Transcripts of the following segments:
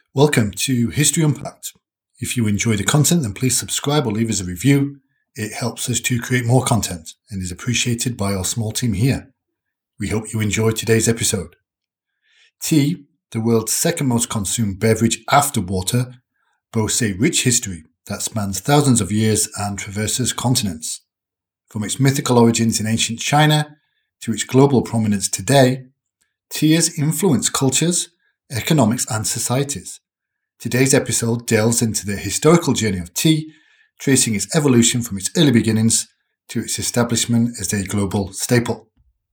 Welcome to History Unpacked. If you enjoy the content, then please subscribe or leave us a review. It helps us to create more content and is appreciated by our small team here. We hope you enjoy today's episode. Tea, the world's second most consumed beverage after water, boasts a rich history that spans thousands of years and traverses continents. From its mythical origins in ancient China to its global prominence today, tea has influenced cultures, economics and societies. Today's episode delves into the historical journey of tea, tracing its evolution from its early beginnings to its establishment as a global staple.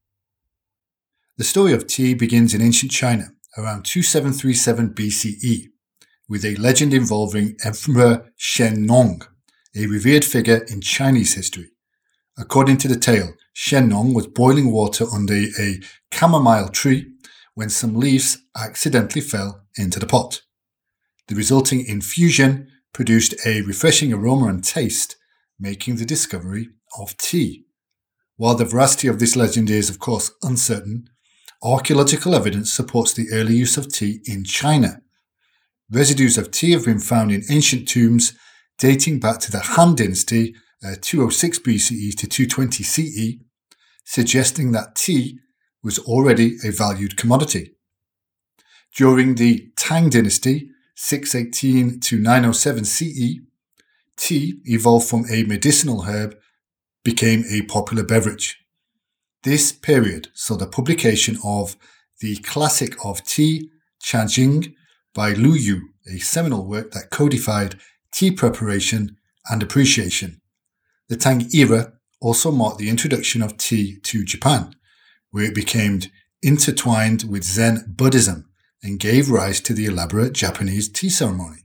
The story of tea begins in ancient China around 2737 BCE, with a legend involving Emperor Shen Nong, a revered figure in Chinese history. According to the tale, Shen Nong was boiling water under a chamomile tree when some leaves accidentally fell into the pot. The resulting infusion produced a refreshing aroma and taste, making the discovery of tea. While the veracity of this legend is, of course, uncertain, archaeological evidence supports the early use of tea in China. Residues of tea have been found in ancient tombs dating back to the Han Dynasty, 206 BCE to 220 CE, suggesting that tea was already a valued commodity. During the Tang Dynasty, 618 to 907 CE, tea evolved from a medicinal herb, became a popular beverage. This period saw the publication of The Classic of Tea, Chajing, by Lu Yu, a seminal work that codified tea preparation and appreciation. The Tang era also marked the introduction of tea to Japan, where it became intertwined with Zen Buddhism and gave rise to the elaborate Japanese tea ceremony.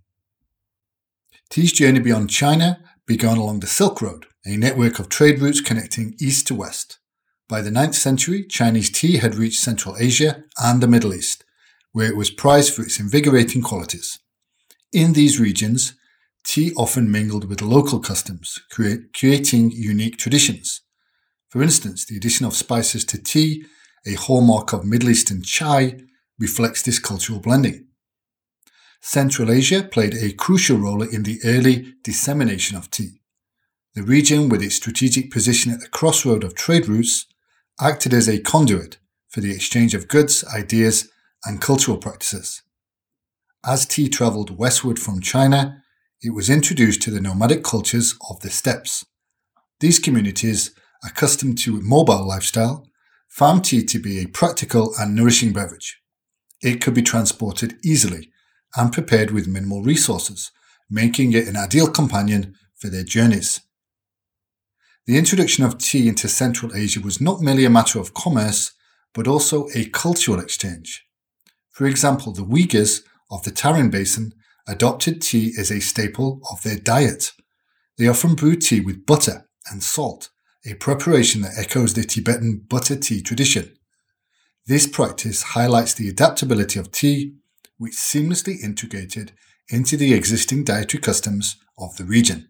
Tea's journey beyond China began along the Silk Road, a network of trade routes connecting east to west. By the 9th century, Chinese tea had reached Central Asia and the Middle East, where it was prized for its invigorating qualities. In these regions, tea often mingled with local customs, creating unique traditions. For instance, the addition of spices to tea, a hallmark of Middle Eastern chai, reflects this cultural blending. Central Asia played a crucial role in the early dissemination of tea. The region, with its strategic position at the crossroad of trade routes, acted as a conduit for the exchange of goods, ideas, and cultural practices. As tea travelled westward from China, it was introduced to the nomadic cultures of the steppes. These communities, accustomed to a mobile lifestyle, found tea to be a practical and nourishing beverage. It could be transported easily and prepared with minimal resources, making it an ideal companion for their journeys. The introduction of tea into Central Asia was not merely a matter of commerce, but also a cultural exchange. For example, the Uyghurs of the Tarim Basin adopted tea as a staple of their diet. They often brewed tea with butter and salt, a preparation that echoes the Tibetan butter tea tradition. This practice highlights the adaptability of tea, which seamlessly integrated into the existing dietary customs of the region.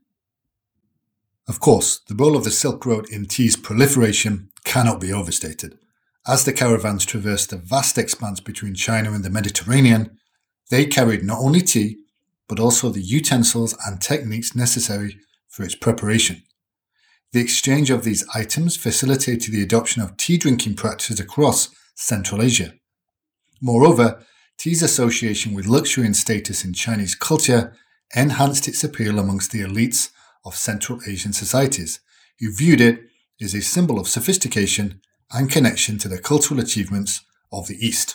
Of course, the role of the Silk Road in tea's proliferation cannot be overstated. As the caravans traversed the vast expanse between China and the Mediterranean, they carried not only tea, but also the utensils and techniques necessary for its preparation. The exchange of these items facilitated the adoption of tea drinking practices across Central Asia. Moreover, tea's association with luxury and status in Chinese culture enhanced its appeal amongst the elites of Central Asian societies, who viewed it as a symbol of sophistication and connection to the cultural achievements of the East.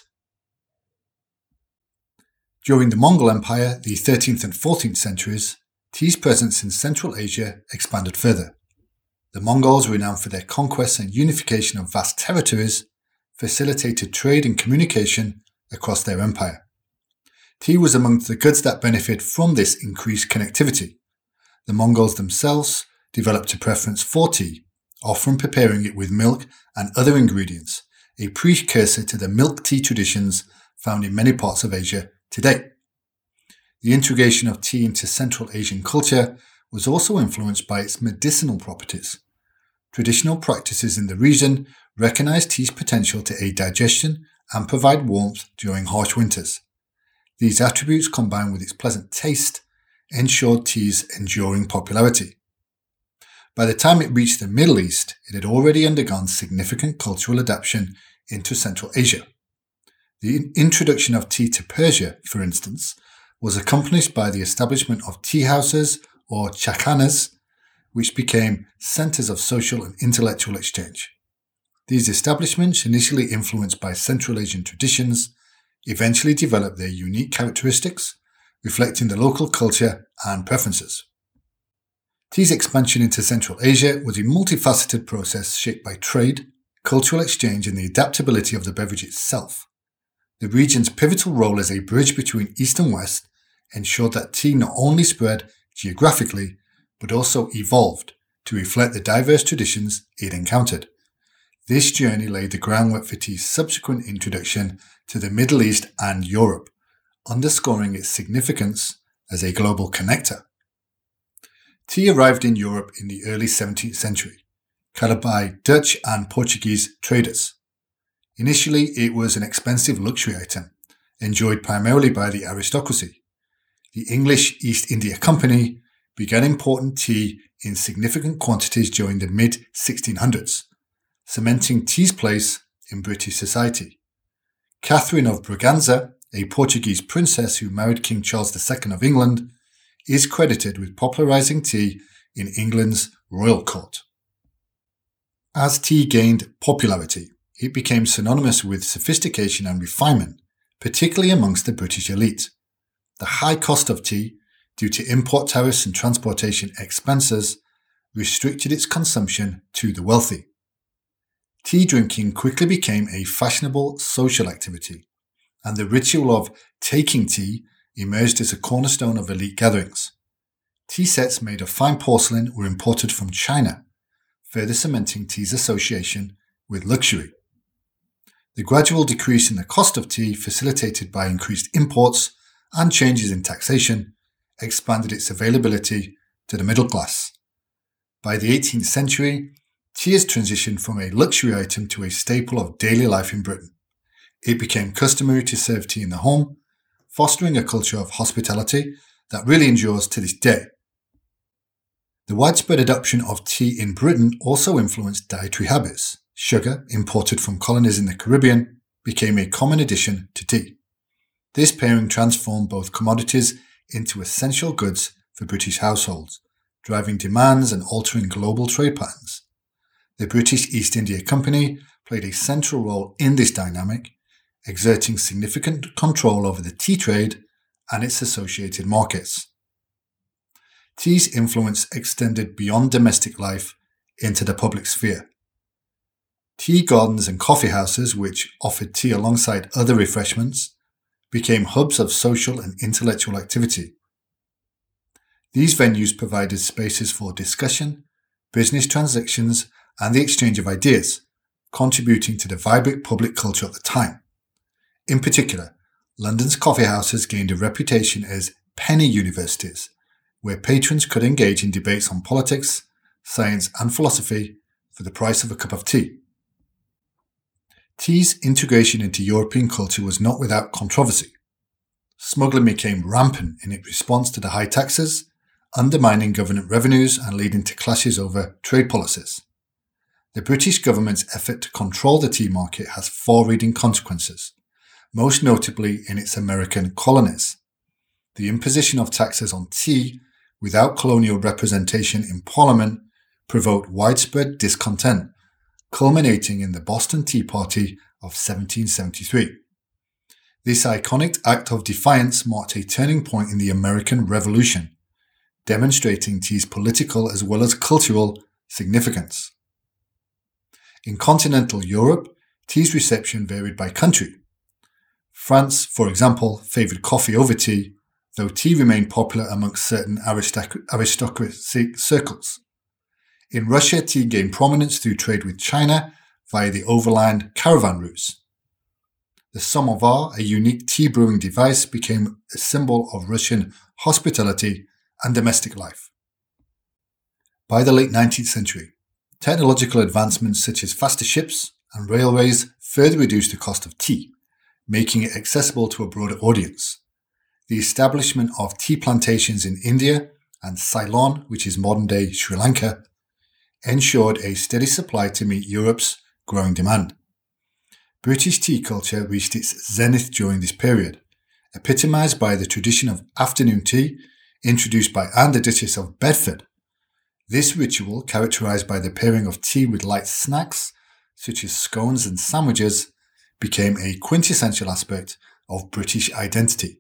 During the Mongol Empire, the 13th and 14th centuries, tea's presence in Central Asia expanded further. The Mongols, renowned for their conquests and unification of vast territories, facilitated trade and communication across their empire. Tea was among the goods that benefited from this increased connectivity. The Mongols themselves developed a preference for tea, often preparing it with milk and other ingredients, a precursor to the milk tea traditions found in many parts of Asia today. The integration of tea into Central Asian culture was also influenced by its medicinal properties. Traditional practices in the region recognized tea's potential to aid digestion and provide warmth during harsh winters. These attributes, combined with its pleasant taste, ensured tea's enduring popularity. By the time it reached the Middle East, it had already undergone significant cultural adaptation into Central Asia. The introduction of tea to Persia, for instance, was accompanied by the establishment of tea houses or chakhanas, which became centers of social and intellectual exchange. These establishments, initially influenced by Central Asian traditions, eventually developed their unique characteristics, reflecting the local culture and preferences. Tea's expansion into Central Asia was a multifaceted process shaped by trade, cultural exchange, and the adaptability of the beverage itself. The region's pivotal role as a bridge between East and West ensured that tea not only spread geographically, but also evolved to reflect the diverse traditions it encountered. This journey laid the groundwork for tea's subsequent introduction to the Middle East and Europe, underscoring its significance as a global connector. Tea arrived in Europe in the early 17th century, carried by Dutch and Portuguese traders. Initially, it was an expensive luxury item, enjoyed primarily by the aristocracy. The English East India Company began importing tea in significant quantities during the mid-1600s, cementing tea's place in British society. Catherine of Braganza, a Portuguese princess who married King Charles II of England, is credited with popularizing tea in England's royal court. As tea gained popularity, it became synonymous with sophistication and refinement, particularly amongst the British elite. The high cost of tea, due to import tariffs and transportation expenses, restricted its consumption to the wealthy. Tea drinking quickly became a fashionable social activity, and the ritual of taking tea emerged as a cornerstone of elite gatherings. Tea sets made of fine porcelain were imported from China, further cementing tea's association with luxury. The gradual decrease in the cost of tea, facilitated by increased imports and changes in taxation, expanded its availability to the middle class. By the 18th century, tea has transitioned from a luxury item to a staple of daily life in Britain. It became customary to serve tea in the home, fostering a culture of hospitality that really endures to this day. The widespread adoption of tea in Britain also influenced dietary habits. Sugar, imported from colonies in the Caribbean, became a common addition to tea. This pairing transformed both commodities into essential goods for British households, driving demands and altering global trade patterns. The British East India Company played a central role in this dynamic, exerting significant control over the tea trade and its associated markets. Tea's influence extended beyond domestic life into the public sphere. Tea gardens and coffee houses, which offered tea alongside other refreshments, became hubs of social and intellectual activity. These venues provided spaces for discussion, business transactions, and the exchange of ideas, contributing to the vibrant public culture at the time. In particular, London's coffee houses gained a reputation as penny universities, where patrons could engage in debates on politics, science, and philosophy for the price of a cup of tea. Tea's integration into European culture was not without controversy. Smuggling became rampant in its response to the high taxes, undermining government revenues and leading to clashes over trade policies. The British government's effort to control the tea market has far-reaching consequences, most notably in its American colonies. The imposition of taxes on tea without colonial representation in Parliament provoked widespread discontent, culminating in the Boston Tea Party of 1773. This iconic act of defiance marked a turning point in the American Revolution, demonstrating tea's political as well as cultural significance. In continental Europe, tea's reception varied by country. France, for example, favoured coffee over tea, though tea remained popular amongst certain aristocracy circles. In Russia, tea gained prominence through trade with China via the overland caravan routes. The samovar, a unique tea brewing device, became a symbol of Russian hospitality and domestic life. By the late 19th century, technological advancements such as faster ships and railways further reduced the cost of tea, making it accessible to a broader audience. the establishment of tea plantations in India and Ceylon, which is modern-day Sri Lanka, ensured a steady supply to meet Europe's growing demand. British tea culture reached its zenith during this period, epitomised by the tradition of afternoon tea introduced by Anne the Duchess of Bedford. This ritual, characterised by the pairing of tea with light snacks such as scones and sandwiches, became a quintessential aspect of British identity.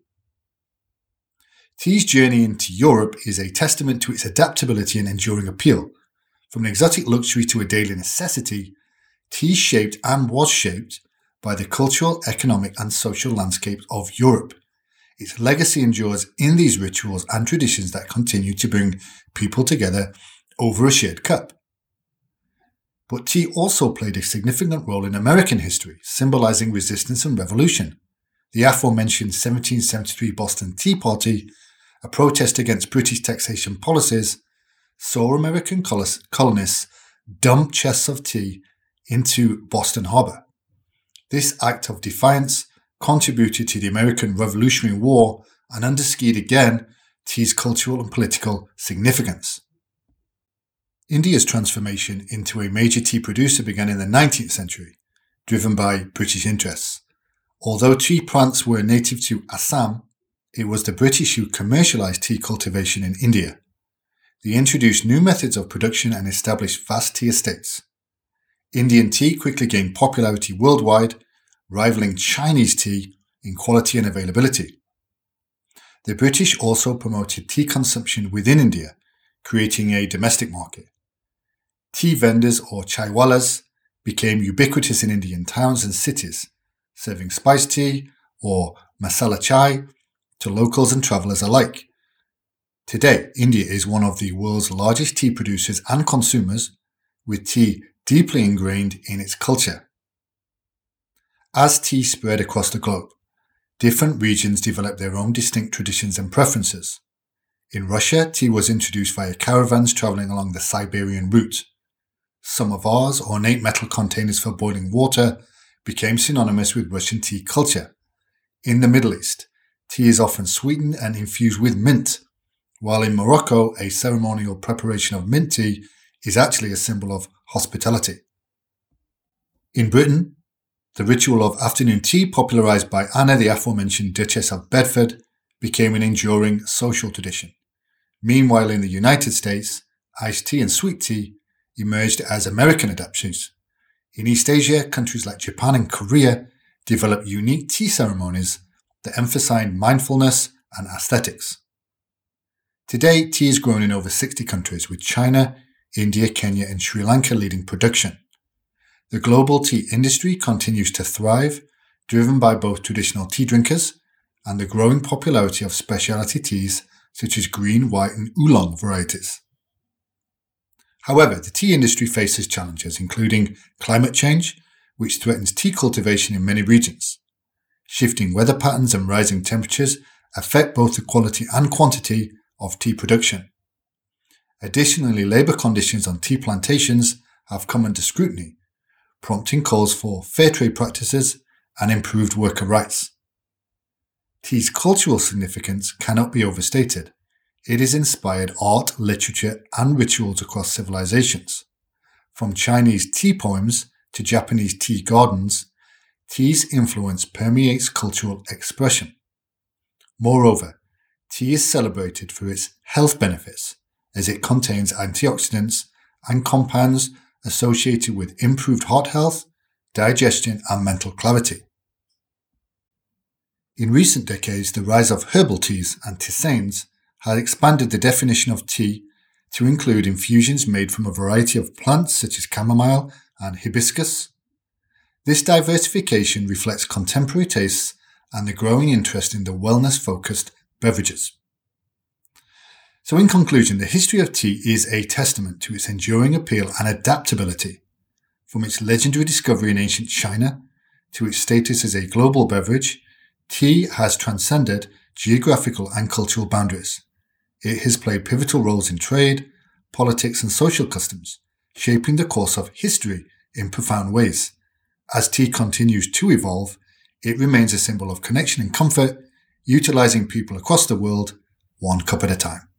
Tea's journey into Europe is a testament to its adaptability and enduring appeal. From an exotic luxury to a daily necessity, tea shaped and was shaped by the cultural, economic and social landscape of Europe. Its legacy endures in these rituals and traditions that continue to bring people together over a shared cup. But tea also played a significant role in American history, symbolizing resistance and revolution. The aforementioned 1773 Boston Tea Party, a protest against British taxation policies, saw American colonists dump chests of tea into Boston Harbor. This act of defiance contributed to the American Revolutionary War and underscored again tea's cultural and political significance. India's transformation into a major tea producer began in the 19th century, driven by British interests. Although tea plants were native to Assam, it was the British who commercialised tea cultivation in India. They introduced new methods of production and established vast tea estates. Indian tea quickly gained popularity worldwide, rivaling Chinese tea in quality and availability. The British also promoted tea consumption within India, creating a domestic market. Tea vendors or chaiwalas became ubiquitous in Indian towns and cities, serving spiced tea or masala chai to locals and travellers alike. Today, India is one of the world's largest tea producers and consumers, with tea deeply ingrained in its culture. As tea spread across the globe, different regions developed their own distinct traditions and preferences. In Russia, tea was introduced via caravans travelling along the Siberian route. Samovars, ornate metal containers for boiling water, became synonymous with Russian tea culture. In the Middle East, tea is often sweetened and infused with mint, while in Morocco, a ceremonial preparation of mint tea is actually a symbol of hospitality. In Britain, the ritual of afternoon tea, popularised by Anna, the aforementioned Duchess of Bedford, became an enduring social tradition. Meanwhile, in the United States, iced tea and sweet tea emerged as American adaptations. In East Asia, countries like Japan and Korea developed unique tea ceremonies that emphasized mindfulness and aesthetics. Today, tea is grown in over 60 countries, with China, India, Kenya, and Sri Lanka leading production. The global tea industry continues to thrive, driven by both traditional tea drinkers and the growing popularity of specialty teas such as green, white, and oolong varieties. However, the tea industry faces challenges, including climate change, which threatens tea cultivation in many regions. Shifting weather patterns and rising temperatures affect both the quality and quantity of tea production. Additionally, labour conditions on tea plantations have come under scrutiny, prompting calls for fair trade practices and improved worker rights. Tea's cultural significance cannot be overstated. It has inspired art, literature, and rituals across civilizations. From Chinese tea poems to Japanese tea gardens, tea's influence permeates cultural expression. Moreover, tea is celebrated for its health benefits, as it contains antioxidants and compounds associated with improved heart health, digestion, and mental clarity. In recent decades, the rise of herbal teas and tisanes has expanded the definition of tea to include infusions made from a variety of plants such as chamomile and hibiscus. This diversification reflects contemporary tastes and the growing interest in the wellness-focused beverages. So in conclusion, the history of tea is a testament to its enduring appeal and adaptability. From its legendary discovery in ancient China to its status as a global beverage, tea has transcended geographical and cultural boundaries. It has played pivotal roles in trade, politics, and social customs, shaping the course of history in profound ways. As tea continues to evolve, it remains a symbol of connection and comfort, utilizing people across the world, one cup at a time.